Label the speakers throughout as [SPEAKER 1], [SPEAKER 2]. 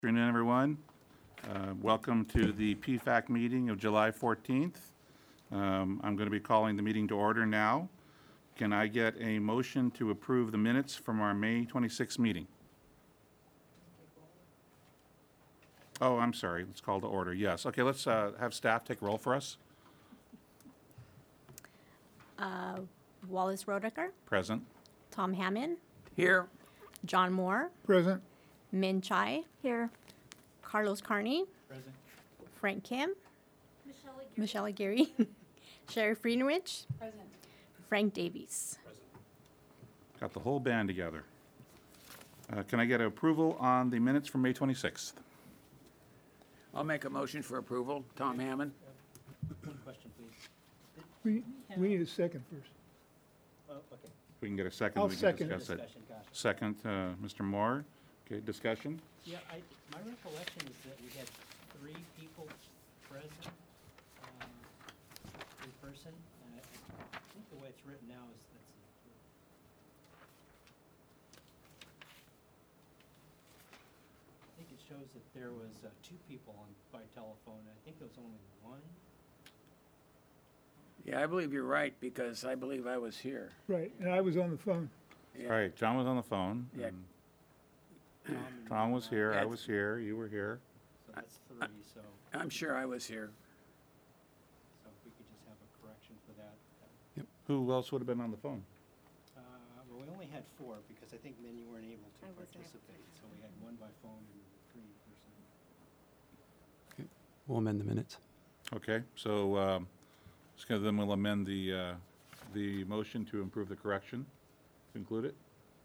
[SPEAKER 1] Afternoon, everyone. Welcome to the PFAC meeting of July 14th. I'm going to be calling the meeting to order now. Can I get a motion to approve the minutes from our May 26th meeting? Oh, I'm sorry. Let's call to order. Yes. Okay, let's have staff take roll for us.
[SPEAKER 2] Wallace Rodecker,
[SPEAKER 1] Present.
[SPEAKER 2] Tom Hammond,
[SPEAKER 3] Here.
[SPEAKER 2] John Moore,
[SPEAKER 4] Present.
[SPEAKER 2] Min Chai, here, Carlos Carney,
[SPEAKER 3] Present.
[SPEAKER 2] Frank Kim, Michelle Aguirre, Sherry Friedenrich, Frank Davies.
[SPEAKER 1] Got the whole band together. Can I get approval on the minutes from May 26th?
[SPEAKER 3] I'll make a motion for approval. Tom Hammond.
[SPEAKER 5] One question, please.
[SPEAKER 4] We need a second first.
[SPEAKER 5] Oh, okay.
[SPEAKER 1] If we can get a second,
[SPEAKER 4] I'll
[SPEAKER 1] we can
[SPEAKER 4] second.
[SPEAKER 1] discuss it.
[SPEAKER 5] Discussion, gotcha.
[SPEAKER 1] Second, Mr. Moore. Okay, discussion?
[SPEAKER 5] Yeah, my recollection is that we had 3 people present, in person. And I think the way it's written now is, let's see. I think it shows that there was 2 people by telephone. I think there was only 1.
[SPEAKER 3] Yeah, I believe you're right because I believe I was here.
[SPEAKER 4] Right, and I was on the phone.
[SPEAKER 3] Yeah.
[SPEAKER 1] All right, John was on the phone.
[SPEAKER 3] Yeah.
[SPEAKER 1] and
[SPEAKER 5] and,
[SPEAKER 1] Tom was here, I
[SPEAKER 3] Ed.
[SPEAKER 1] was here, you were here.
[SPEAKER 5] So that's 3, so
[SPEAKER 3] I'm sure I was here.
[SPEAKER 5] if we could just have a correction for that.
[SPEAKER 1] Who else would have been on the phone?
[SPEAKER 5] Well, we only had 4 because I think many weren't able to participate. So we had 1 by phone and 3 in person.
[SPEAKER 6] We'll amend the minutes.
[SPEAKER 1] Okay, so then we'll amend the motion to improve the correction. Include it?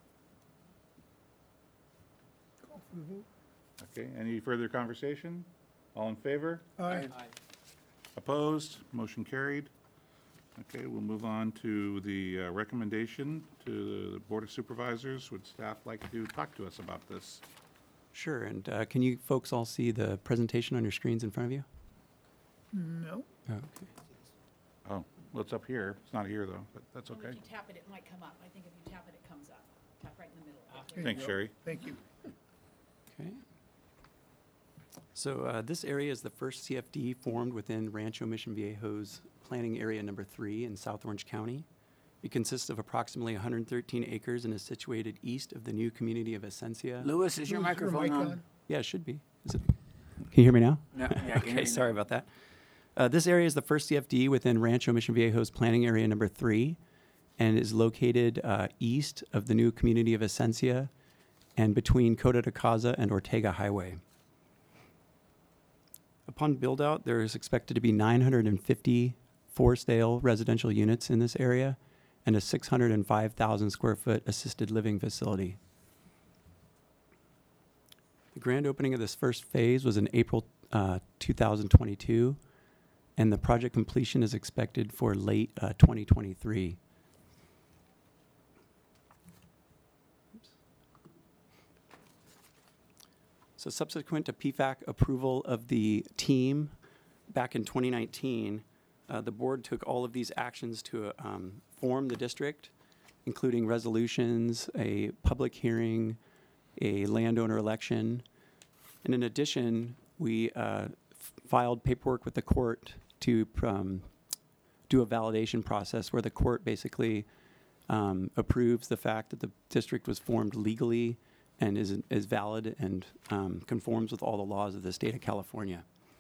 [SPEAKER 4] Call for the vote.
[SPEAKER 1] Okay, any further conversation? All in favor?
[SPEAKER 4] Aye.
[SPEAKER 1] Opposed? Motion carried. Okay, we'll move on to the recommendation to the Board of Supervisors. Would staff like to talk to us about this?
[SPEAKER 6] Sure, and can you folks all see the presentation on your screens in front of you?
[SPEAKER 4] No.
[SPEAKER 6] Oh, okay.
[SPEAKER 1] Oh, well, it's up here. It's not here, though, but that's
[SPEAKER 7] And
[SPEAKER 1] okay.
[SPEAKER 7] if you tap it, it might come up. I think if you tap it, it comes up. Tap right in the middle.
[SPEAKER 4] There you
[SPEAKER 1] Thanks,
[SPEAKER 4] go.
[SPEAKER 1] Sherry.
[SPEAKER 4] Thank you.
[SPEAKER 6] Okay. So this area is the first CFD formed within Rancho Mission Viejo's planning area number 3 in South Orange County. It consists of approximately 113 acres and is situated east of the new community of Essentia.
[SPEAKER 3] Lewis, is your
[SPEAKER 4] Lewis,
[SPEAKER 3] microphone
[SPEAKER 4] mic
[SPEAKER 3] on?
[SPEAKER 6] Yeah, it should be. Is it? Can you hear me now?
[SPEAKER 3] No, yeah, I can hear
[SPEAKER 6] Okay,
[SPEAKER 3] you
[SPEAKER 6] sorry
[SPEAKER 3] now.
[SPEAKER 6] about that. This area is the first CFD within Rancho Mission Viejo's planning area number 3 and is located east of the new community of Essentia and between Coda de Caza and Ortega Highway. Upon build-out, there is expected to be 950 for-sale residential units in this area and a 605,000 square foot assisted living facility. The grand opening of this first phase was in April 2022, and the project completion is expected for late 2023. So subsequent to PFAC approval of the team back in 2019, the board took all of these actions to form the district, including resolutions, a public hearing, a landowner election. And in addition, we filed paperwork with the court to do a validation process where the court basically approves the fact that the district was formed legally and is valid and conforms with all the laws of the state of California.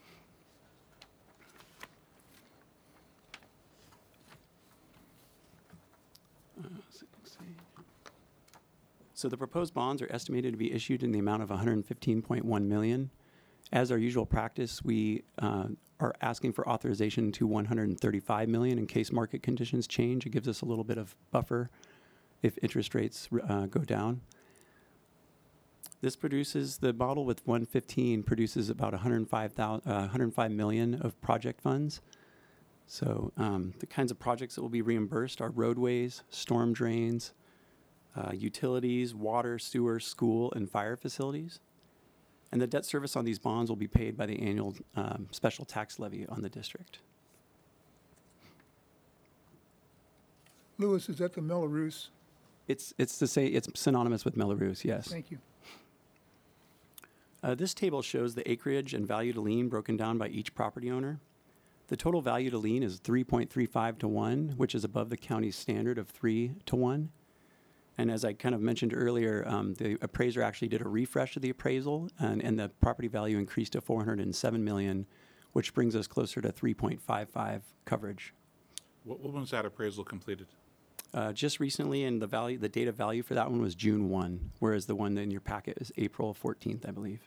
[SPEAKER 6] So the proposed bonds are estimated to be issued in the amount of $115.1 million. As our usual practice, we are asking for authorization to $135 million in case market conditions change. It gives us a little bit of buffer if interest rates go down. This produces, the model with 115 produces about $105 million of project funds. So the kinds of projects that will be reimbursed are roadways, storm drains, utilities, water, sewer, school, and fire facilities. And the debt service on these bonds will be paid by the annual special tax levy on the district.
[SPEAKER 4] Lewis, is that the Melrose?
[SPEAKER 6] It's synonymous with Melrose, yes.
[SPEAKER 4] Thank you.
[SPEAKER 6] This table shows the acreage and value to lien broken down by each property owner. The total value to lien is 3.35 to 1, which is above the county's standard of 3 to 1. And as I kind of mentioned earlier, the appraiser actually did a refresh of the appraisal, and the property value increased to $407 million, which brings us closer to 3.55 coverage.
[SPEAKER 1] When was that appraisal completed?
[SPEAKER 6] Just recently, and the date of value for that one was June 1, whereas the one in your packet is April 14th, I believe.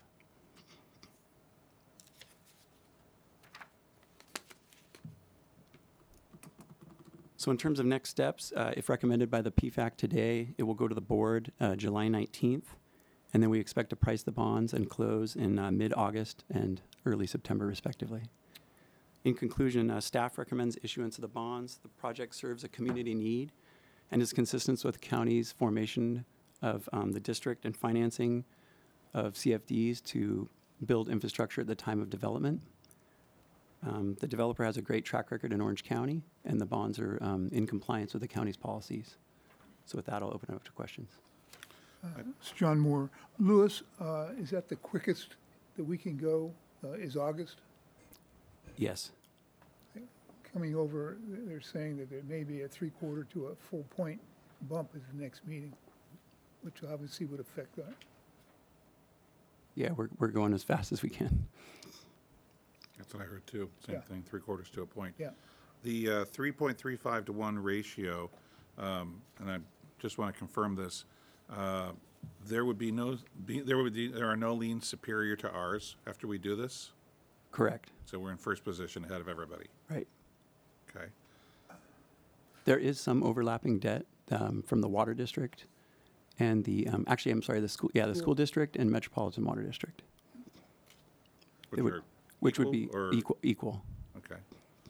[SPEAKER 6] So in terms of next steps, if recommended by the PFAC today, it will go to the board July 19th, and then we expect to price the bonds and close in mid-August and early September, respectively. In conclusion, staff recommends issuance of the bonds. The project serves a community need and is consistent with the county's formation of the district and financing of CFDs to build infrastructure at the time of development. The developer has a great track record in Orange County, and the bonds are in compliance with the county's policies. So with that, I'll open it up to questions.
[SPEAKER 4] It's John Moore. Louis, is that the quickest that we can go, is August?
[SPEAKER 6] Yes.
[SPEAKER 4] Coming over, they're saying that there may be a 3/4 to a full point bump at the next meeting, which obviously would affect that.
[SPEAKER 6] Yeah, we're going as fast as we can.
[SPEAKER 1] That's what I heard too. Same
[SPEAKER 4] Yeah.
[SPEAKER 1] thing, 3/4 to a point.
[SPEAKER 4] Yeah.
[SPEAKER 1] The 3.35 to 1 ratio, and I just want to confirm this, there are no liens superior to ours after we do this?
[SPEAKER 6] Correct.
[SPEAKER 1] So we're in first position ahead of everybody.
[SPEAKER 6] Right.
[SPEAKER 1] Okay.
[SPEAKER 6] There is some overlapping debt from the water district and the, actually, I'm sorry, the school, the school district and Metropolitan Water District.
[SPEAKER 1] Which
[SPEAKER 6] It would-
[SPEAKER 1] are
[SPEAKER 6] Which would
[SPEAKER 1] equal
[SPEAKER 6] be
[SPEAKER 1] or-
[SPEAKER 6] equal.
[SPEAKER 1] Okay.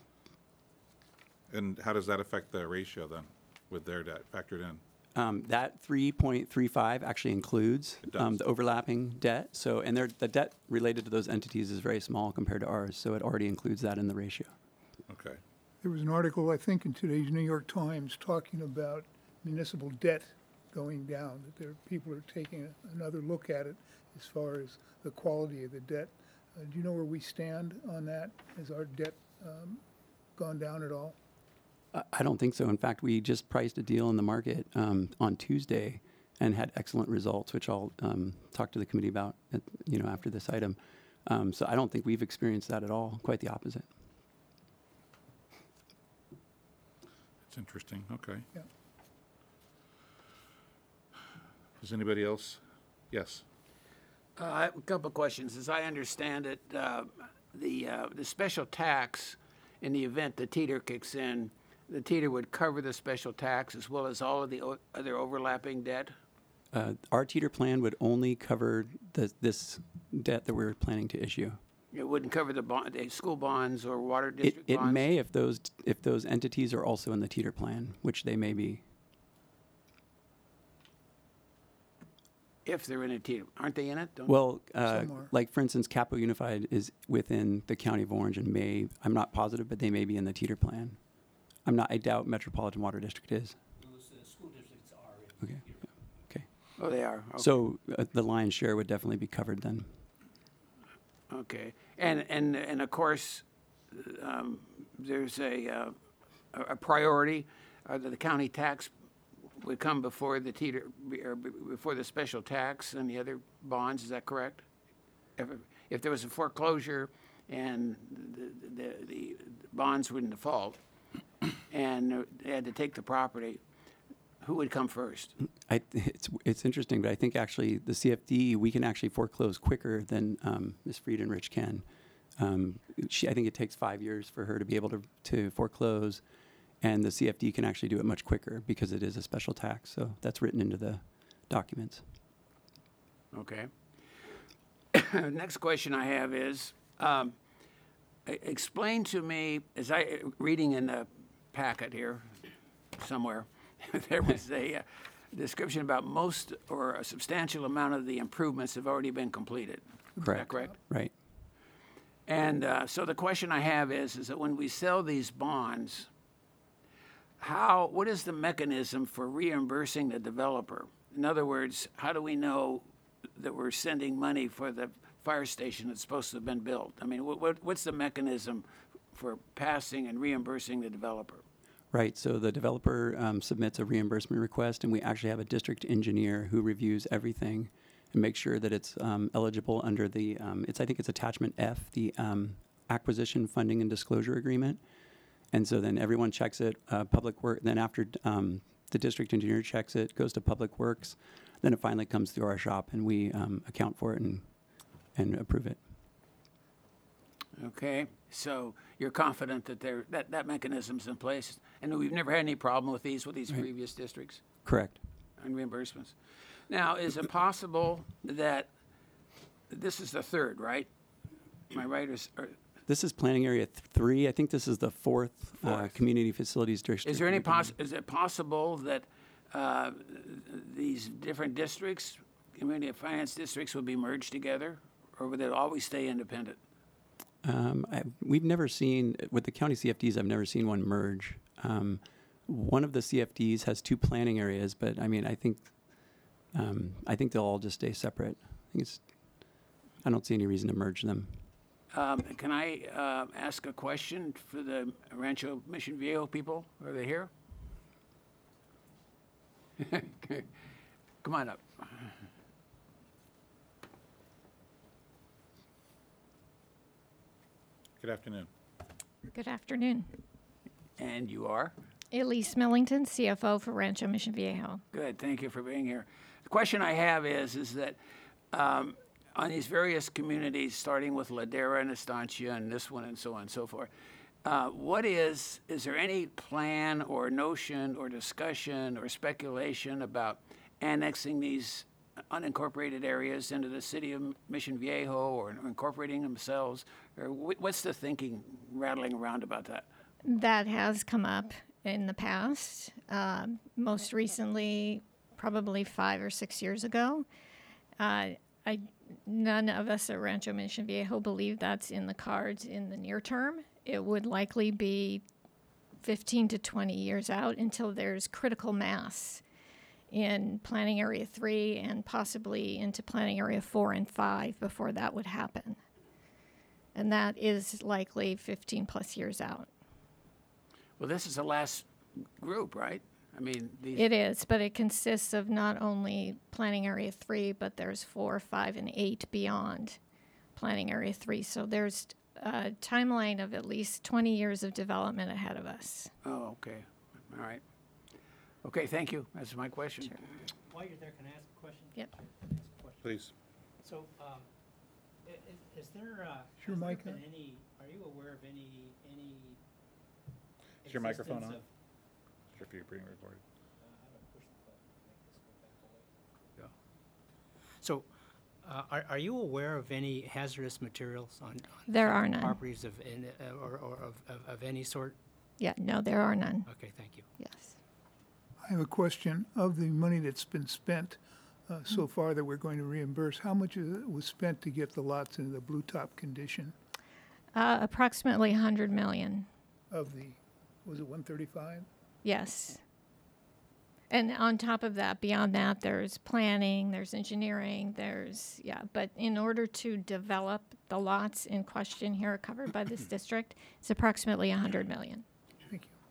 [SPEAKER 1] And how does that affect the ratio then, with their debt factored in?
[SPEAKER 6] That 3.35 actually includes
[SPEAKER 1] It does.
[SPEAKER 6] the overlapping debt. So, and the debt related to those entities is very small compared to ours. So it already includes that in the ratio.
[SPEAKER 1] Okay.
[SPEAKER 4] There was an article, I think, in today's New York Times talking about municipal debt going down, that people are taking another look at it as far as the quality of the debt. Do you know where we stand on that? Has our debt gone down at all?
[SPEAKER 6] I don't think so. In fact, we just priced a deal in the market on Tuesday and had excellent results, which I'll talk to the committee about, after this item. So I don't think we've experienced that at all. Quite the opposite.
[SPEAKER 1] It's interesting. Okay.
[SPEAKER 4] Yeah.
[SPEAKER 1] Does anybody else? Yes.
[SPEAKER 3] I have a couple of questions. As I understand it, the special tax, in the event the teeter kicks in, the teeter would cover the special tax as well as all of the other overlapping debt?
[SPEAKER 6] Our teeter plan would only cover this debt that we're planning to issue.
[SPEAKER 3] It wouldn't cover the school bonds or water
[SPEAKER 6] It,
[SPEAKER 3] district
[SPEAKER 6] it
[SPEAKER 3] bonds?
[SPEAKER 6] may if those entities are also in the teeter plan, which they may be.
[SPEAKER 3] If they're in a teeter. Aren't they in it? Don't-
[SPEAKER 6] Well,
[SPEAKER 4] Some are.
[SPEAKER 6] like for instance, Capo Unified is within the County of Orange and I'm not positive, but they may be in the teeter plan. I doubt Metropolitan Water District is.
[SPEAKER 5] The school districts are in.
[SPEAKER 6] Okay. Okay.
[SPEAKER 3] Oh, they are? Okay.
[SPEAKER 6] So the lion's share would definitely be covered then.
[SPEAKER 3] Okay. And of course, there's a priority. The county tax would come before the teeter, or before the special tax and the other bonds, is that correct? If there was a foreclosure and the bonds were in default and they had to take the property, who would come first?
[SPEAKER 6] It's interesting, but I think actually the CFD, we can actually foreclose quicker than Ms. Fried and Rich can. I think it takes 5 years for her to be able to foreclose, and the CFD can actually do it much quicker because it is a special tax. So that's written into the documents.
[SPEAKER 3] Okay. Next question I have is, explain to me, as I reading in the packet here somewhere, there was a description about most or a substantial amount of the improvements have already been completed. Is that correct?
[SPEAKER 6] Right.
[SPEAKER 3] And so the question I have is that when we sell these bonds, what is the mechanism for reimbursing the developer? In other words, how do we know that we're sending money for the fire station that's supposed to have been built? I mean, what's the mechanism for passing and reimbursing the developer?
[SPEAKER 6] Right, so the developer submits a reimbursement request, and we actually have a district engineer who reviews everything and makes sure that it's eligible under the, I think it's attachment F, the acquisition funding and disclosure agreement. And so then everyone checks it, Public Work, then after the district engineer checks it, goes to Public Works, then it finally comes through our shop, and we account for it and approve it.
[SPEAKER 3] Okay, so you're confident that that mechanism's in place, and we've never had any problem with these previous districts
[SPEAKER 6] Correct.
[SPEAKER 3] on reimbursements. Now, is it possible that this is the third, right? Am I right?
[SPEAKER 6] This is planning area 3. I think this is the fourth.
[SPEAKER 3] Fourth.
[SPEAKER 6] Community facilities district.
[SPEAKER 3] Is there any is it possible that these different districts, community finance districts, will be merged together, or would they always stay independent?
[SPEAKER 6] We've never seen, with the county CFDs, I've never seen one merge. One of the CFDs has 2 planning areas, but I mean, I think they'll all just stay separate. I don't see any reason to merge them.
[SPEAKER 3] Can I ask a question for the Rancho Mission Viejo people? Are they here? Come on up.
[SPEAKER 1] Good afternoon.
[SPEAKER 8] Good afternoon.
[SPEAKER 3] And you are?
[SPEAKER 8] Elise Millington, CFO for Rancho Mission Viejo.
[SPEAKER 3] Good, thank you for being here. The question I have is that on these various communities, starting with Ladera and Estancia and this one and so on and so forth, is there any plan or notion or discussion or speculation about annexing these unincorporated areas into the city of Mission Viejo or incorporating themselves? Or what's the thinking rattling around about that?
[SPEAKER 8] That has come up in the past, most recently, probably 5 or 6 years ago. None of us at Rancho Mission Viejo believe that's in the cards in the near term. It would likely be 15 to 20 years out until there's critical mass in Planning Area 3 and possibly into Planning Area 4 and 5 before that would happen. And that is likely 15 plus years out.
[SPEAKER 3] Well, this is the last group, right? I mean,
[SPEAKER 8] It is, but it consists of not only Planning Area 3, but there's 4, 5, and 8 beyond Planning Area 3. So there's a timeline of at least 20 years of development ahead of us.
[SPEAKER 3] Oh, okay. All right. Okay, thank you. That's my question.
[SPEAKER 8] Sure.
[SPEAKER 5] While you're there, can I ask a question?
[SPEAKER 8] Yep.
[SPEAKER 5] Ask a question.
[SPEAKER 1] Please.
[SPEAKER 5] So, is there,
[SPEAKER 4] Sure,
[SPEAKER 5] has there
[SPEAKER 4] Mike,
[SPEAKER 5] been any, are you aware of any
[SPEAKER 1] Is your microphone
[SPEAKER 5] existence
[SPEAKER 1] on?
[SPEAKER 5] of-
[SPEAKER 1] Sure, if you're being recorded.
[SPEAKER 5] how do I push the button to make this go back away? So, are you aware of any hazardous materials on
[SPEAKER 8] There are none.
[SPEAKER 5] properties of any sort?
[SPEAKER 8] Yeah, no, there are none.
[SPEAKER 5] Okay, thank you.
[SPEAKER 8] Yes.
[SPEAKER 4] I have a question. Of the money that's been spent so far that we're going to reimburse, how much of it was spent to get the lots into the blue top condition
[SPEAKER 8] Approximately 100 million.
[SPEAKER 4] of the, was it 135?
[SPEAKER 8] Yes. And on top of that, beyond that, there's planning, there's engineering, but in order to develop the lots in question here covered by this district, it's approximately 100 million.
[SPEAKER 4] Thank you.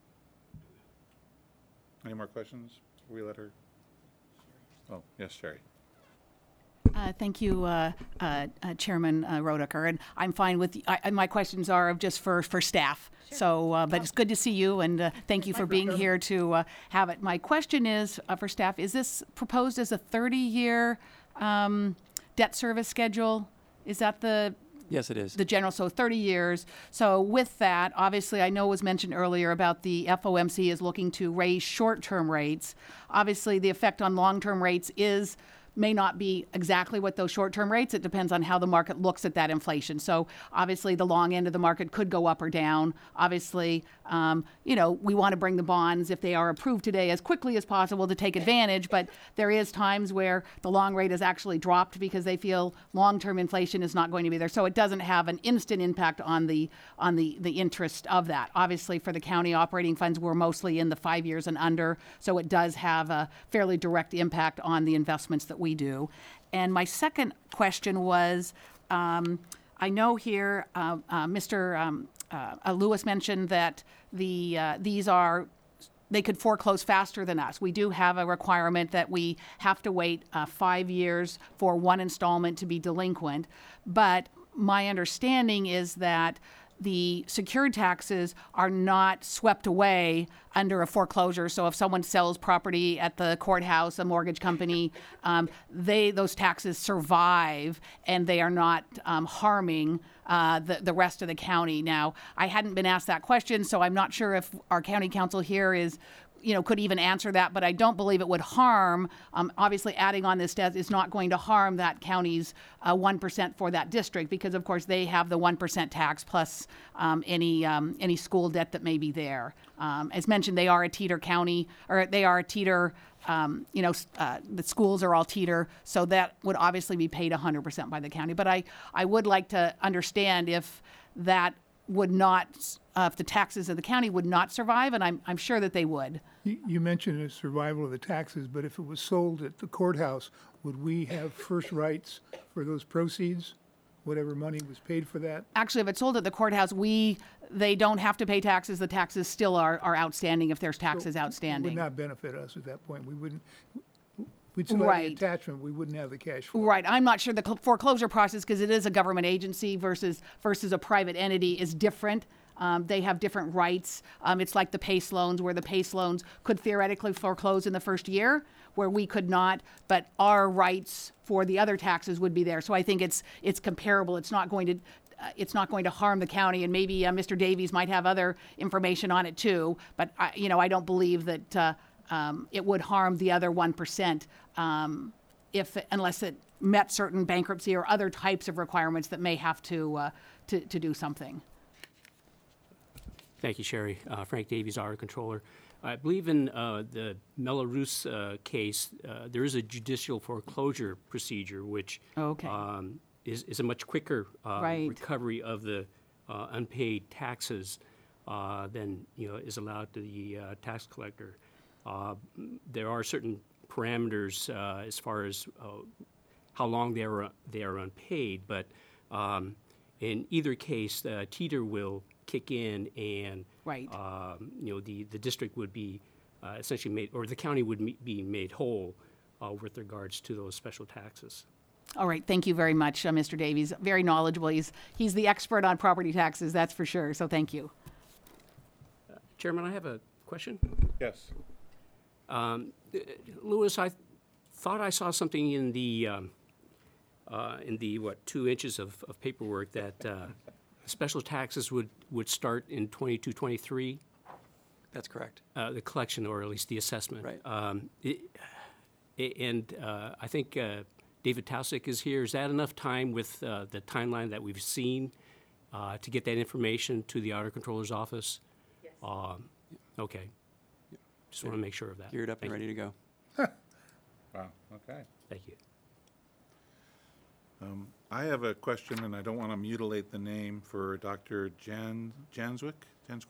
[SPEAKER 1] Any more questions? We let her. Oh, yes, Sherry.
[SPEAKER 9] Thank you, Chairman Rodecker, and I'm fine with. My questions are just for staff. Sure. So, but it's good to see you, and thank you for being here to have it. My question is for staff: is this proposed as a 30-year debt service schedule? Is that the?
[SPEAKER 6] Yes, it is.
[SPEAKER 9] The general, so 30 years. So with that, obviously, I know it was mentioned earlier about the FOMC is looking to raise short-term rates. Obviously, the effect on long-term rates may not be exactly what those short-term rates. It depends on how the market looks at that inflation. So obviously, the long end of the market could go up or down. Obviously, we want to bring the bonds, if they are approved today, as quickly as possible to take advantage. But there is times where the long rate has actually dropped because they feel long-term inflation is not going to be there. So it doesn't have an instant impact on the interest of that. Obviously, for the county operating funds, we're mostly in the 5 years and under. So it does have a fairly direct impact on the investments that we do. And my second question was, I know here Mr. Lewis mentioned that they could foreclose faster than us. We do have a requirement that we have to wait 5 years for one installment to be delinquent. But my understanding is that the secured taxes are not swept away under a foreclosure. So if someone sells property at the courthouse, a mortgage company, those taxes survive and they are not harming the rest of the county. Now, I hadn't been asked that question, so I'm not sure if our county council here could even answer that, but I don't believe it would harm. Obviously, adding on this debt is not going to harm that county's 1% for that district, because of course they have the 1% tax plus any school debt that may be there. As mentioned, they are a Teeter County, or they are a Teeter. The schools are all Teeter, so that would obviously be paid 100% by the county. But I would like to understand if that would not, if the taxes of the county would not survive, and I'm sure that they would.
[SPEAKER 4] You mentioned the survival of the taxes, but if it was sold at the courthouse, would we have first rights for those proceeds, whatever money was paid for that?
[SPEAKER 9] Actually, if it's sold at the courthouse, they don't have to pay taxes. The taxes still are outstanding if there's taxes
[SPEAKER 4] It
[SPEAKER 9] outstanding.
[SPEAKER 4] would not benefit us at that point. We'd still have the
[SPEAKER 9] Right.
[SPEAKER 4] attachment, we wouldn't have the cash flow.
[SPEAKER 9] Right. I'm not sure the foreclosure process, because it is a government agency versus a private entity, is different. They have different rights. It's like the PACE loans, where the PACE loans could theoretically foreclose in the first year, where we could not, but our rights for the other taxes would be there. So I think it's comparable. It's not going to harm the county, and maybe Mr. Davies might have other information on it too. But I don't believe that it would harm the other 1% unless it met certain bankruptcy or other types of requirements that may have to do something.
[SPEAKER 10] Thank you, Sherry. Frank Davies, our controller. I believe in the Mello-Roos case, there is a judicial foreclosure procedure, which is a much quicker recovery of the unpaid taxes than is allowed to the tax collector. There are certain parameters as far as how long they are unpaid, but in either case, Teeter will kick in, and the district would be essentially made, or the county would be made whole with regards to those special taxes.
[SPEAKER 9] All right, thank you very much, Mr. Davies. Very knowledgeable. He's the expert on property taxes, that's for sure. So thank you.
[SPEAKER 10] Chairman, I have a question.
[SPEAKER 1] Yes.
[SPEAKER 10] Louis, I thought I saw something in the 2 inches of paperwork that special taxes would start in 22-23.
[SPEAKER 6] That's correct.
[SPEAKER 10] The collection, or at least the assessment.
[SPEAKER 6] Right.
[SPEAKER 10] I think David Taussig is here. Is that enough time with the timeline that we've seen to get that information to the Auditor Controller's office? Yes. Okay. Just want to make sure of that.
[SPEAKER 6] Geared up and ready to go.
[SPEAKER 1] Wow, okay.
[SPEAKER 10] Thank you.
[SPEAKER 1] I have a question, and I don't want to mutilate the name, for Dr. Janswick?
[SPEAKER 5] Yes.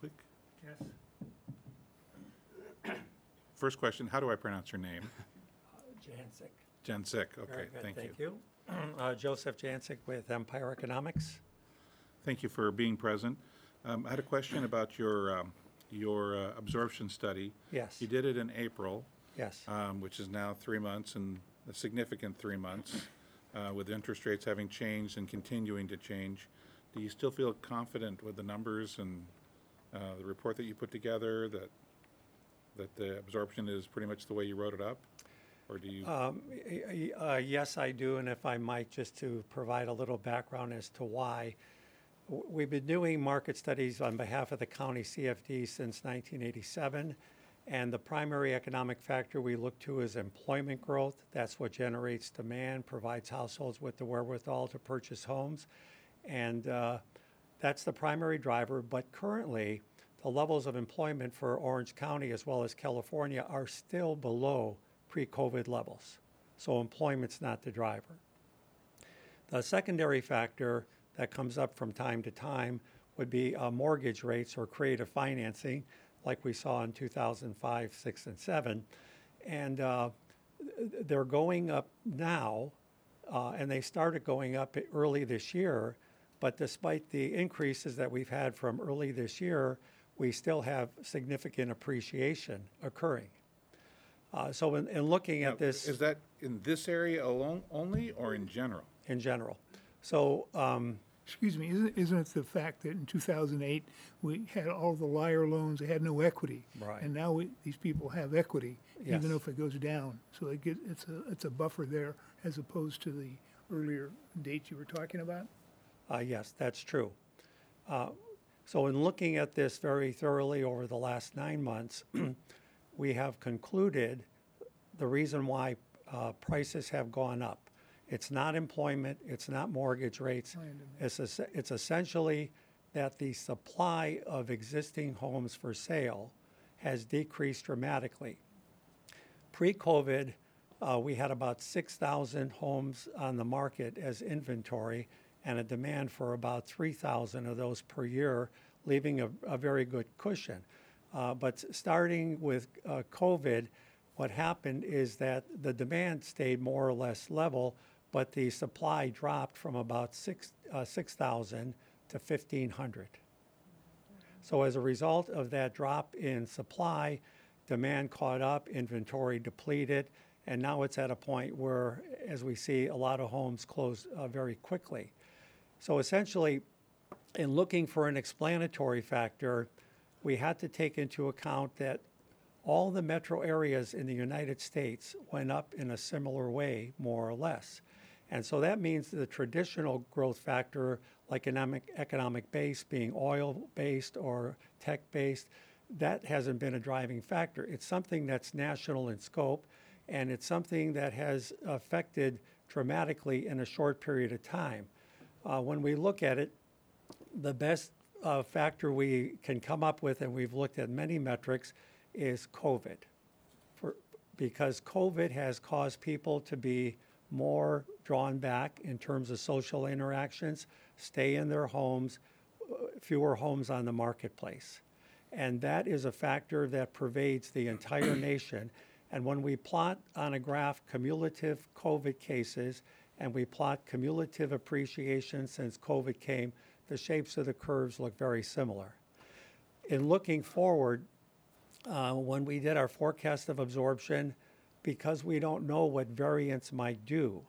[SPEAKER 1] First question, how do I pronounce your name?
[SPEAKER 5] Jancic.
[SPEAKER 1] Jancic, okay,
[SPEAKER 5] Very good,
[SPEAKER 1] thank you.
[SPEAKER 5] Thank you. Joseph Jancic with Empire Economics.
[SPEAKER 1] Thank you for being present. I had a question about your absorption study.
[SPEAKER 5] Yes.
[SPEAKER 1] You did it in April,
[SPEAKER 5] Yes.
[SPEAKER 1] which is now 3 months, and a significant 3 months, with interest rates having changed and continuing to change. Do you still feel confident with the numbers and the report that you put together, that the absorption is pretty much the way you wrote it up? Or do you?
[SPEAKER 5] Yes, I do, and if I might, just to provide a little background as to why. We've been doing market studies on behalf of the county CFD since 1987, and the primary economic factor we look to is employment growth. That's what generates demand, provides households with the wherewithal to purchase homes, and that's the primary driver. But currently, the levels of employment for Orange County as well as California are still below pre-COVID levels. So employment's not the driver. The secondary factor that comes up from time to time would be mortgage rates or creative financing, like we saw in 2005, 6, and 7. And they're going up now, and they started going up early this year. But despite the increases that we've had from early this year, we still have significant appreciation occurring. So in looking at this,
[SPEAKER 1] Is that in this area alone only or in general?
[SPEAKER 5] in general, so
[SPEAKER 4] Excuse me, isn't it the fact that in 2008, we had all the liar loans, they had no equity?
[SPEAKER 5] Right.
[SPEAKER 4] And now these people have equity,
[SPEAKER 5] Yes.
[SPEAKER 4] even if it goes down. So it's a buffer there as opposed to the earlier dates you were talking about?
[SPEAKER 5] yes, that's true. So in looking at this very thoroughly over the last 9 months, we have concluded the reason why prices have gone up. It's not employment, it's not mortgage rates. It's essentially that the supply of existing homes for sale has decreased dramatically. Pre-COVID, we had about 6,000 homes on the market as inventory and a demand for about 3,000 of those per year, leaving a very good cushion. But starting with COVID, what happened is that the demand stayed more or less level, but the supply dropped from about 6,000 to 1,500. So as a result of that drop in supply, demand caught up, inventory depleted, and now it's at a point where, as we see, a lot of homes close very quickly. So essentially, in looking for an explanatory factor, we had to take into account that all the metro areas in the United States went up in a similar way, more or less. And so that means the traditional growth factor, like economic base being oil-based or tech-based, that hasn't been a driving factor. It's something that's national in scope, and it's something that has affected dramatically in a short period of time. When we look at it, the best factor we can come up with, and we've looked at many metrics, is COVID. Because COVID has caused people to be more drawn back in terms of social interactions, stay in their homes, fewer homes on the marketplace. And that is a factor that pervades the entire nation. And when we plot on a graph cumulative COVID cases and we plot cumulative appreciation since COVID came, the shapes of the curves look very similar. In looking forward, when we did our forecast of absorption, because we don't know what variants might do,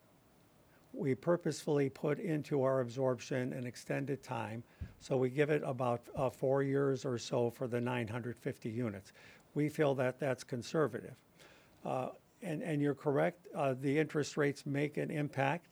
[SPEAKER 5] we purposefully put into our absorption an extended time. So we give it about 4 years or so for the 950 units. We feel that that's conservative. And you're correct, the interest rates make an impact,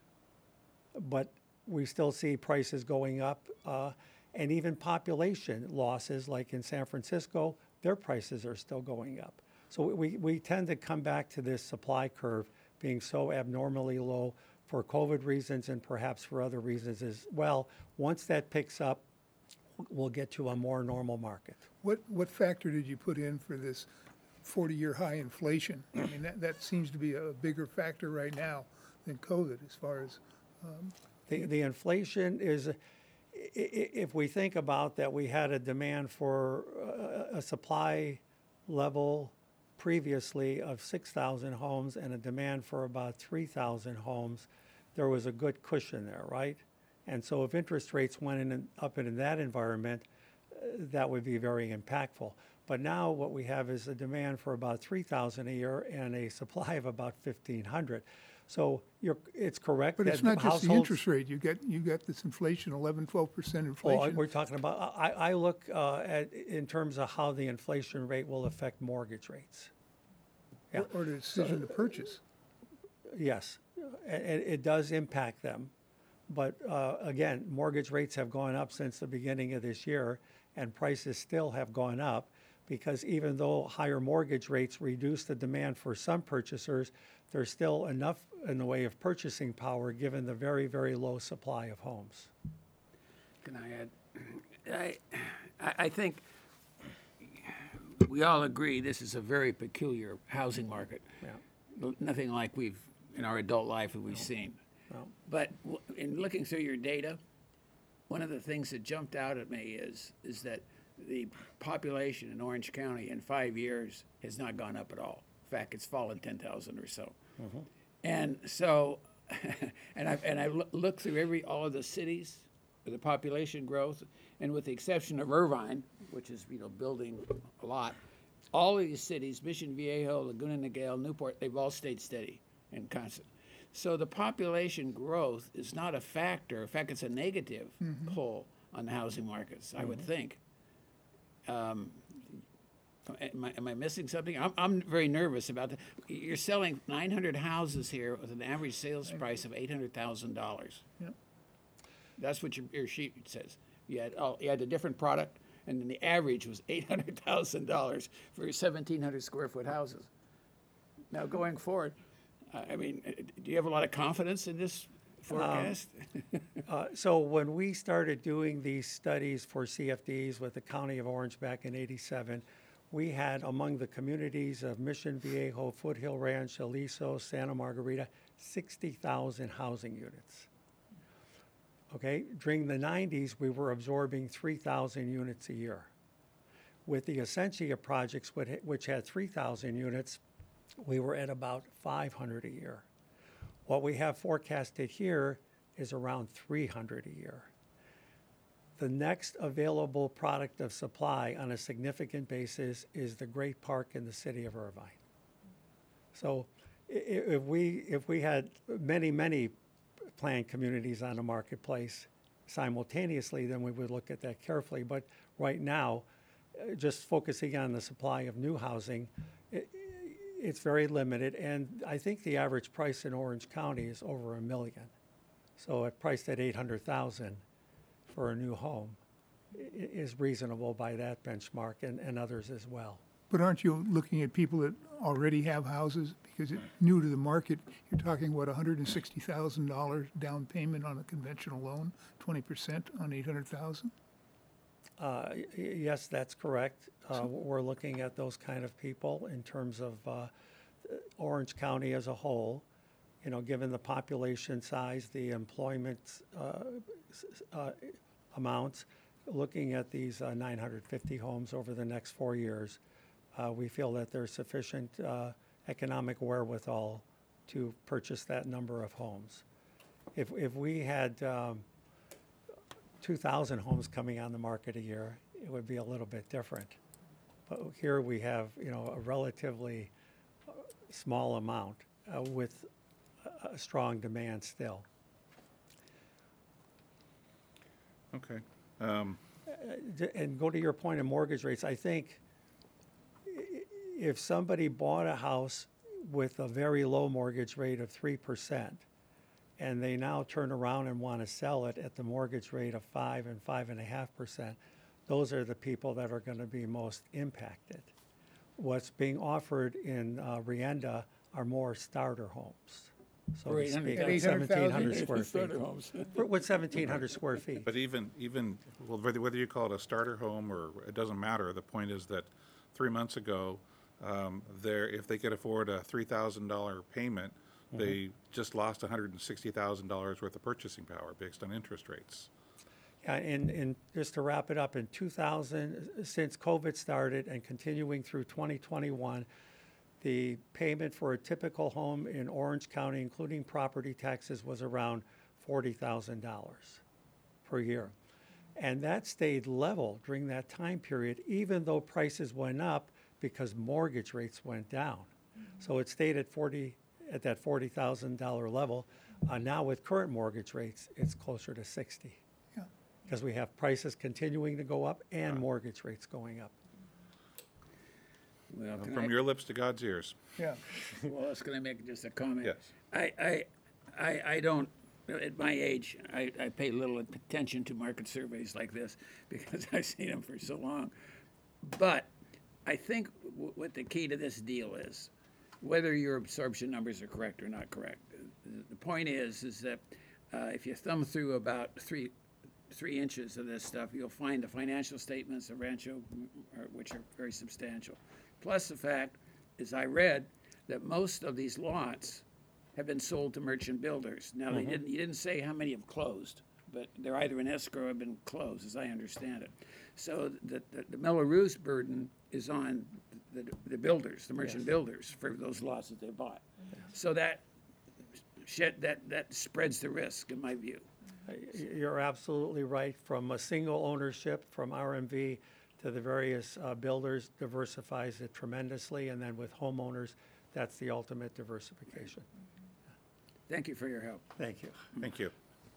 [SPEAKER 5] but we still see prices going up. And even population losses, like in San Francisco, their prices are still going up. So we tend to come back to this supply curve being so abnormally low for COVID reasons and perhaps for other reasons as well. Once that picks up, we'll get to a more normal market.
[SPEAKER 4] What factor did you put in for this 40-year high inflation? I mean, that seems to be a bigger factor right now than COVID as far as...
[SPEAKER 5] The inflation is, if we think about that, we had a demand for a supply level previously of 6,000 homes and a demand for about 3,000 homes, there was a good cushion there, right? And so if interest rates went up in that environment, that would be very impactful. But now what we have is a demand for about 3,000 a year and a supply of about 1,500. So it's correct.
[SPEAKER 4] But it's not just the interest rate. You get this inflation, 11, 12% inflation.
[SPEAKER 5] Well, we're talking about, I look at in terms of how the inflation rate will affect mortgage rates. Yeah.
[SPEAKER 4] Or the decision to purchase.
[SPEAKER 5] Yes, it does impact them. But again, mortgage rates have gone up since the beginning of this year, and prices still have gone up because even though higher mortgage rates reduce the demand for some purchasers, there's still enough in the way of purchasing power given the very, very low supply of homes.
[SPEAKER 3] Can I add? I think we all agree this is a very peculiar housing market.
[SPEAKER 5] Yeah.
[SPEAKER 3] Nothing like in our adult life we've seen.
[SPEAKER 5] No.
[SPEAKER 3] But in looking through your data, one of the things that jumped out at me is that the population in Orange County in 5 years has not gone up at all. In fact, it's fallen 10,000 or so. Mm-hmm. And so and I looked through all of the cities, the population growth, and with the exception of Irvine, which is building a lot, all of these cities, Mission Viejo, Laguna Niguel, Newport, they've all stayed steady and constant. So the population growth is not a factor. In fact, it's a negative pull on the housing markets, I would think. Am I missing something? I'm very nervous about that. You're selling 900 houses here with an average sales price of $800,000.
[SPEAKER 4] Yep.
[SPEAKER 3] That's what your sheet says. You had a different product, and then the average was $800,000 for 1,700 square foot houses. Now, going forward, I mean, do you have a lot of confidence in this forecast?
[SPEAKER 5] So when we started doing these studies for CFDs with the County of Orange back in '87, we had among the communities of Mission Viejo, Foothill Ranch, Aliso, Santa Margarita, 60,000 housing units. Okay, during the 90s, we were absorbing 3,000 units a year. With the Essentia projects, which had 3,000 units, we were at about 500 a year. What we have forecasted here is around 300 a year. The next available product of supply on a significant basis is the Great Park in the city of Irvine. So if we had many planned communities on the marketplace simultaneously, then we would look at that carefully. But right now, just focusing on the supply of new housing, it's very limited. And I think the average price in Orange County is over $1 million. So it priced at $800,000 for a new home is reasonable by that benchmark and others as well.
[SPEAKER 4] But aren't you looking at people that already have houses? Because it's new to the market. You're talking, what, $160,000 down payment on a conventional loan, 20% on $800,000?
[SPEAKER 5] Yes, that's correct. We're looking at those kind of people in terms of Orange County as a whole. You know, given the population size, the employment amounts, looking at these 950 homes over the next 4 years, we feel that there's sufficient economic wherewithal to purchase that number of homes. If we had 2,000 homes coming on the market a year, it would be a little bit different. But here we have, a relatively small amount with a strong demand still.
[SPEAKER 1] Okay.
[SPEAKER 5] And go to your point of mortgage rates, I think if somebody bought a house with a very low mortgage rate of 3%, and they now turn around and want to sell it at the mortgage rate of 5 and 5.5%, those are the people that are going to be most impacted. What's being offered in Rienda are more starter homes. So to speak, 1,700 square feet. With 1,700 square feet.
[SPEAKER 1] But even well, whether you call it a starter home or it doesn't matter, the point is that 3 months ago, if they could afford a $3,000 payment, they just lost $160,000 worth of purchasing power based on interest rates.
[SPEAKER 5] Yeah, and just to wrap it up, in 2000, since COVID started and continuing through 2021, the payment for a typical home in Orange County, including property taxes, was around $40,000 per year. And that stayed level during that time period, even though prices went up because mortgage rates went down. So it stayed at that $40,000 level. Now with current mortgage rates, it's closer to 60.
[SPEAKER 4] Yeah.
[SPEAKER 5] Because we have prices continuing to go up and mortgage rates going up.
[SPEAKER 3] Well,
[SPEAKER 1] From your lips to God's ears.
[SPEAKER 4] Yeah.
[SPEAKER 3] Well, I was going to make just a comment.
[SPEAKER 1] Yes.
[SPEAKER 3] I don't, at my age, I pay little attention to market surveys like this because I've seen them for so long. But I think what the key to this deal is, whether your absorption numbers are correct or not correct. The point is that if you thumb through about three inches of this stuff, you'll find the financial statements of Rancho, which are very substantial. Plus the fact, as I read, that most of these lots have been sold to merchant builders. Now, you didn't say how many have closed, but they're either in escrow or have been closed, as I understand it. So the Mello-Roos burden is on the builders, the merchant builders, for those lots that they bought. So that that spreads the risk, in my view.
[SPEAKER 5] You're absolutely right. From a single ownership, from RMV to the various builders, diversifies it tremendously. And then with homeowners, that's the ultimate diversification.
[SPEAKER 3] Thank you for your help.
[SPEAKER 5] Thank you.
[SPEAKER 1] Thank you.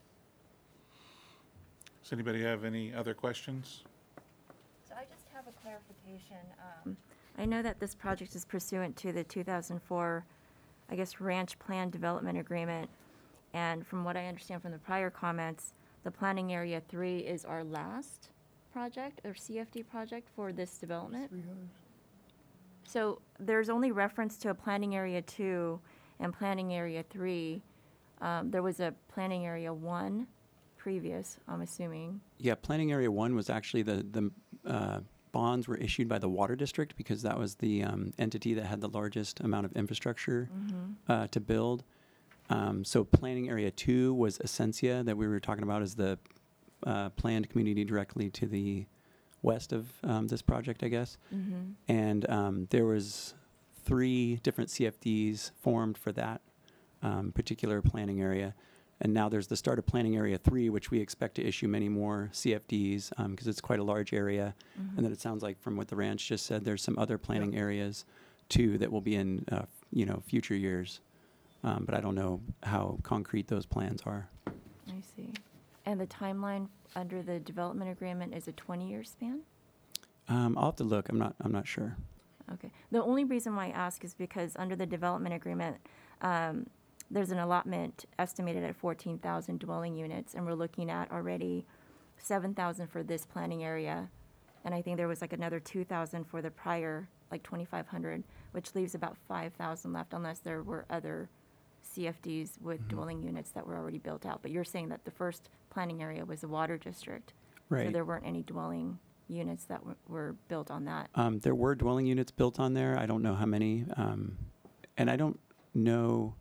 [SPEAKER 1] Does anybody have any other questions?
[SPEAKER 11] So I just have a clarification. I know that this project is pursuant to the 2004, I guess, Ranch Plan Development Agreement. And from what I understand from the prior comments, the Planning Area 3 is our last project or CFD project for this development. So there's only reference to a Planning Area 2 and Planning Area 3. There was a Planning Area 1 previous, I'm assuming.
[SPEAKER 6] Yeah, Planning Area 1 was actually the bonds were issued by the Water District because that was the entity that had the largest amount of infrastructure to build. So Planning Area 2 was Essentia that we were talking about as the planned community directly to the west of this project, I guess. And there was 3 different CFDs formed for that particular planning area. And now there's the start of Planning Area 3, which we expect to issue many more CFDs because it's quite a large area. And then it sounds like from what the ranch just said, there's some other planning areas too that will be in future years. But I don't know how concrete those plans are.
[SPEAKER 11] I see. And the timeline under the development agreement is a 20-year span?
[SPEAKER 6] I'll have to look. I'm not sure.
[SPEAKER 11] Okay. The only reason why I ask is because under the development agreement, there's an allotment estimated at 14,000 dwelling units, and we're looking at already 7,000 for this planning area. And I think there was like another 2,000 for the prior, like 2,500, which leaves about 5,000 left unless there were other CFDs with dwelling units that were already built out. But you're saying that the first planning area was a water district.
[SPEAKER 6] Right.
[SPEAKER 11] So there weren't any dwelling units that were built on that.
[SPEAKER 6] There were dwelling units built on there. I don't know how many. And I don't know.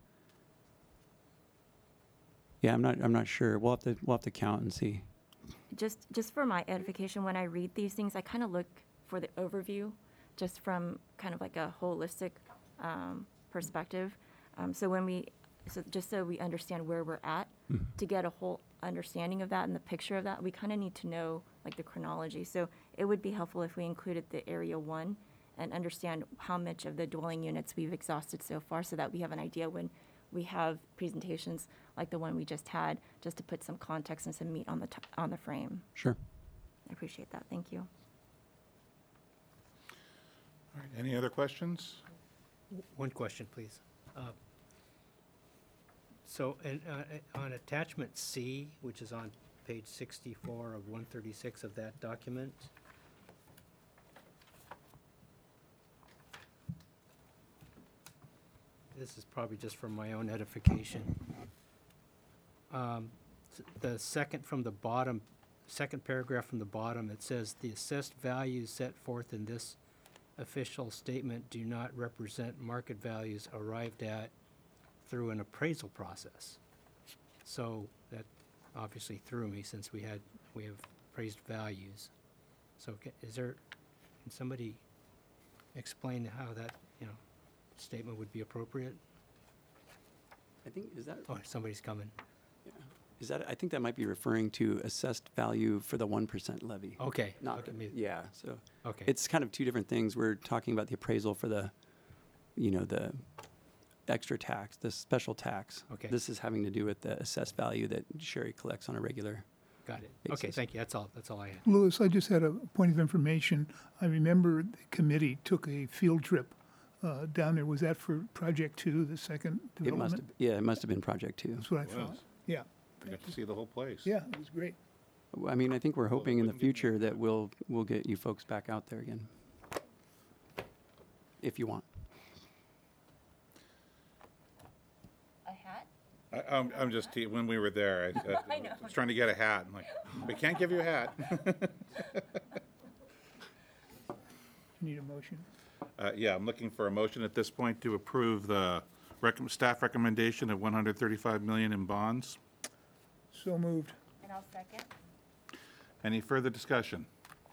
[SPEAKER 6] Yeah, I'm not sure. We'll have to count and see.
[SPEAKER 11] Just for my edification, when I read these things, I kind of look for the overview, just from kind of like a holistic perspective. Just so we understand where we're at, to get a whole understanding of that and the picture of that, we kind of need to know like the chronology. So it would be helpful if we included the Area 1 and understand how much of the dwelling units we've exhausted so far, so that we have an idea when we have presentations like the one we just had, just to put some context and some meat on the frame.
[SPEAKER 6] Sure.
[SPEAKER 11] I appreciate that. Thank you.
[SPEAKER 1] All right, any other questions?
[SPEAKER 12] One question, please. So on attachment C, which is on page 64 of 136 of that document, this is probably just for my own edification. The second paragraph from the bottom, it says, the assessed values set forth in this official statement do not represent market values arrived at through an appraisal process. So that obviously threw me, since we have appraised values. So can somebody explain how that statement would be appropriate?
[SPEAKER 6] I think is that.
[SPEAKER 12] Oh, somebody's coming.
[SPEAKER 6] Yeah. Is that? I think that might be referring to assessed value for the 1% levy.
[SPEAKER 12] Okay.
[SPEAKER 6] Not.
[SPEAKER 12] Okay.
[SPEAKER 6] Yeah. So.
[SPEAKER 12] Okay.
[SPEAKER 6] It's kind of two different things. We're talking about the appraisal for the extra tax, the special tax.
[SPEAKER 12] Okay.
[SPEAKER 6] This is having to do with the assessed value that Sherry collects on a regular.
[SPEAKER 12] Got it.
[SPEAKER 6] basis.
[SPEAKER 12] Okay. Thank you. That's all I had.
[SPEAKER 4] Louis, I just had a point of information. I remember the committee took a field trip down there. Was that for Project 2, the second development?
[SPEAKER 6] It must have been Project 2.
[SPEAKER 4] That's what I
[SPEAKER 1] It
[SPEAKER 4] thought.
[SPEAKER 1] was.
[SPEAKER 4] Yeah.
[SPEAKER 1] I got to see the whole place.
[SPEAKER 4] Yeah, it was great.
[SPEAKER 6] I mean, I think we're hoping in the
[SPEAKER 1] wouldn't get
[SPEAKER 6] future that we'll get you folks back out there again, if you want.
[SPEAKER 11] A hat?
[SPEAKER 1] I'm just when we were there, I
[SPEAKER 11] know.
[SPEAKER 1] was trying to get a hat. I'm like, we can't give you a hat.
[SPEAKER 4] Need a motion?
[SPEAKER 1] Yeah, I'm looking for a motion at this point to approve the staff recommendation of $135 million in bonds.
[SPEAKER 4] So moved.
[SPEAKER 11] And I'll second.
[SPEAKER 1] Any further discussion?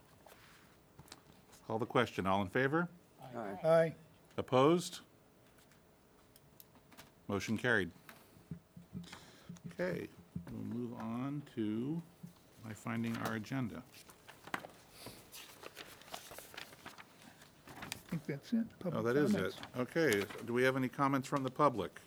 [SPEAKER 1] Call the question. All in favor?
[SPEAKER 4] Aye.
[SPEAKER 1] Opposed? Motion carried. Okay, we'll move on to my finding our agenda.
[SPEAKER 4] I think that's it.
[SPEAKER 1] Oh,
[SPEAKER 4] Public
[SPEAKER 1] that is it.
[SPEAKER 4] comments.
[SPEAKER 1] Okay, do we have any comments from the public?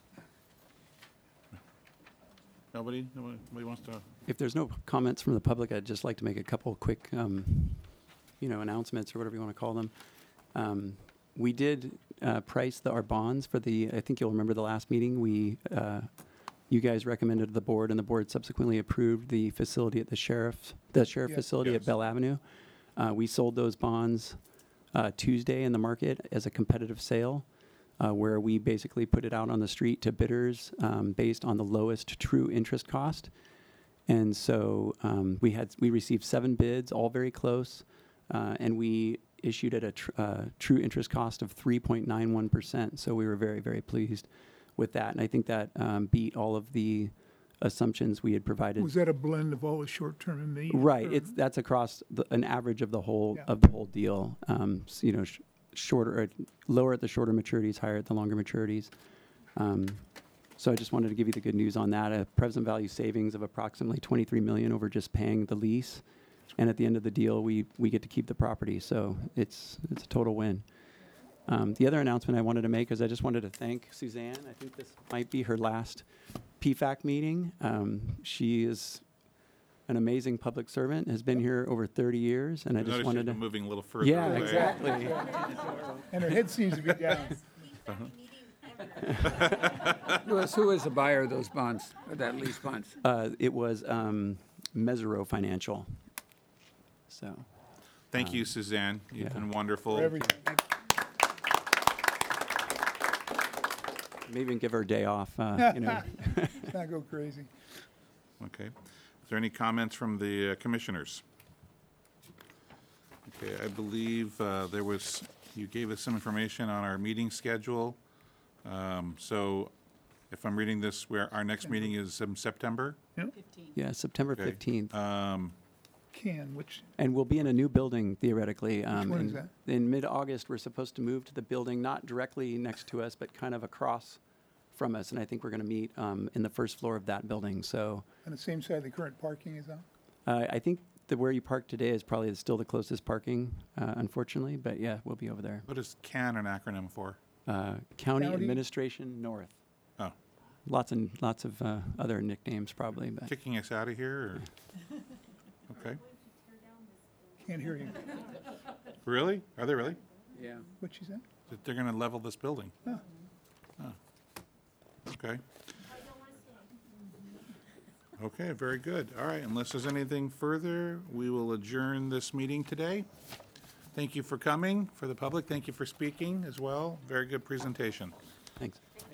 [SPEAKER 1] Nobody? Nobody wants to?
[SPEAKER 6] If there's no comments from the public, I'd just like to make a couple quick, announcements or whatever you want to call them. We did price our bonds for I think you'll remember the last meeting, you guys recommended to the board, and the board subsequently approved the facility at the sheriff facility at
[SPEAKER 1] Yes.
[SPEAKER 6] Bell Avenue. We sold those bonds Tuesday in the market as a competitive sale, where we basically put it out on the street to bidders based on the lowest true interest cost. And so we received 7 bids, all very close, and we issued at a true interest cost of 3.91%. So we were very, very pleased with that. And I think that beat all of the assumptions we had provided.
[SPEAKER 4] Was that a blend of all the short-term and medium?
[SPEAKER 6] Right. That's across an average of the whole
[SPEAKER 4] Yeah.
[SPEAKER 6] deal. Shorter, lower at the shorter maturities, higher at the longer maturities. So I just wanted to give you the good news on that. A present value savings of approximately $23 million over just paying the lease, and at the end of the deal, we get to keep the property. So it's a total win. The other announcement I wanted to make is I just wanted to thank Suzanne. I think this might be her last PFAC meeting. She is an amazing public servant, has been here over 30 years, and I just
[SPEAKER 1] Notice
[SPEAKER 6] wanted
[SPEAKER 1] you've
[SPEAKER 6] to...
[SPEAKER 1] been moving a little further
[SPEAKER 6] Yeah,
[SPEAKER 1] away.
[SPEAKER 6] exactly.
[SPEAKER 4] And her head seems to be down.
[SPEAKER 3] Who is the buyer of those bonds, that lease bonds?
[SPEAKER 6] It was Mesero Financial. So,
[SPEAKER 1] Thank you, Suzanne. You've
[SPEAKER 6] yeah.
[SPEAKER 1] been wonderful.
[SPEAKER 4] For everything.
[SPEAKER 6] maybe even give her a day off,
[SPEAKER 4] Let's not go crazy.
[SPEAKER 1] Okay. Is there any comments from the commissioners? Okay, I believe you gave us some information on our meeting schedule. So if I'm reading this, our next meeting is in September?
[SPEAKER 6] yeah, September
[SPEAKER 1] Okay.
[SPEAKER 6] 15th.
[SPEAKER 4] Which,
[SPEAKER 6] And we'll be in a new building theoretically.
[SPEAKER 4] one is that?
[SPEAKER 6] In mid-August, we're supposed to move to the building, not directly next to us, but kind of across from us. And I think we're going to meet in the first floor of that building. So
[SPEAKER 4] on the same side the current parking is on?
[SPEAKER 6] I think that where you park today is probably still the closest parking, unfortunately. But yeah, we'll be over there.
[SPEAKER 1] What is CAN an acronym for?
[SPEAKER 6] County Administration North.
[SPEAKER 1] Oh,
[SPEAKER 6] Lots of other nicknames probably. But
[SPEAKER 1] kicking us out of here? Okay.
[SPEAKER 4] Can't hear you.
[SPEAKER 1] Really? Are they really?
[SPEAKER 3] Yeah.
[SPEAKER 4] What she said?
[SPEAKER 1] That they're going to level this building?
[SPEAKER 4] Oh.
[SPEAKER 1] Okay. Okay, very good. All right, unless there's anything further, we will adjourn this meeting today. Thank you for coming, for the public. Thank you for speaking as well. Very good presentation.
[SPEAKER 6] thanks.